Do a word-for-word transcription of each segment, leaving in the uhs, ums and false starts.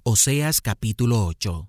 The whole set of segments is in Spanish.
Oseas capítulo ocho.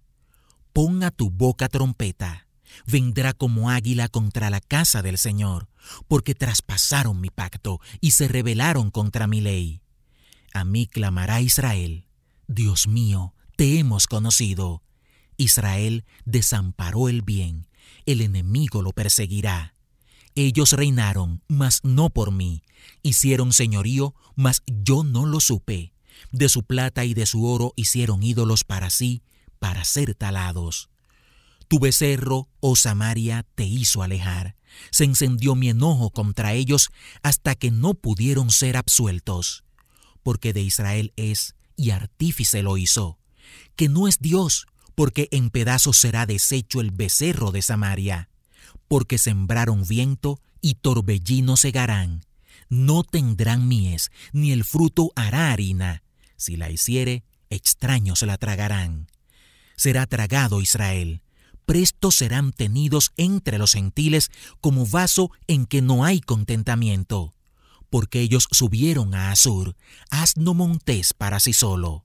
Pon a tu boca trompeta, vendrá como águila contra la casa del Señor, porque traspasaron mi pacto y se rebelaron contra mi ley. A mí clamará Israel: Dios mío, te hemos conocido. Israel desamparó el bien, el enemigo lo perseguirá. Ellos reinaron, mas no por mí, hicieron señorío, mas yo no lo supe. De su plata y de su oro hicieron ídolos para sí, para ser talados. Tu becerro, oh Samaria, te hizo alejar. Se encendió mi enojo contra ellos hasta que no pudieron ser absueltos. Porque de Israel es, y artífice lo hizo. Que no es Dios, porque en pedazos será deshecho el becerro de Samaria. Porque sembraron viento y torbellino segarán. No tendrán mies, ni el fruto hará harina. Si la hiciere, extraños la tragarán. Será tragado Israel. Presto serán tenidos entre los gentiles como vaso en que no hay contentamiento. Porque ellos subieron a Asur, asno montés para sí solo.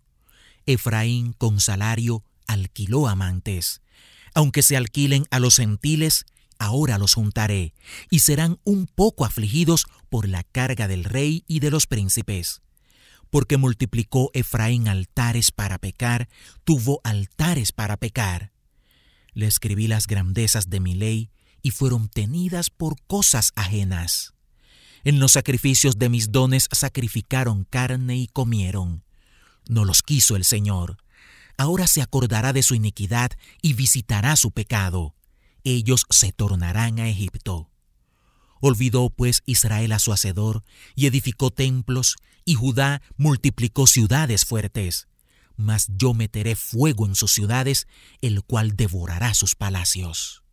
Efraín con salario alquiló amantes. Aunque se alquilen a los gentiles, ahora los juntaré, y serán un poco afligidos por la carga del rey y de los príncipes. Porque multiplicó Efraín altares para pecar, tuvo altares para pecar. Le escribí las grandezas de mi ley, y fueron tenidas por cosas ajenas. En los sacrificios de mis dones sacrificaron carne y comieron. No los quiso el Señor. Ahora se acordará de su iniquidad y visitará su pecado. Ellos se tornarán a Egipto. Olvidó pues Israel a su hacedor y edificó templos, y Judá multiplicó ciudades fuertes. Mas yo meteré fuego en sus ciudades, el cual devorará sus palacios.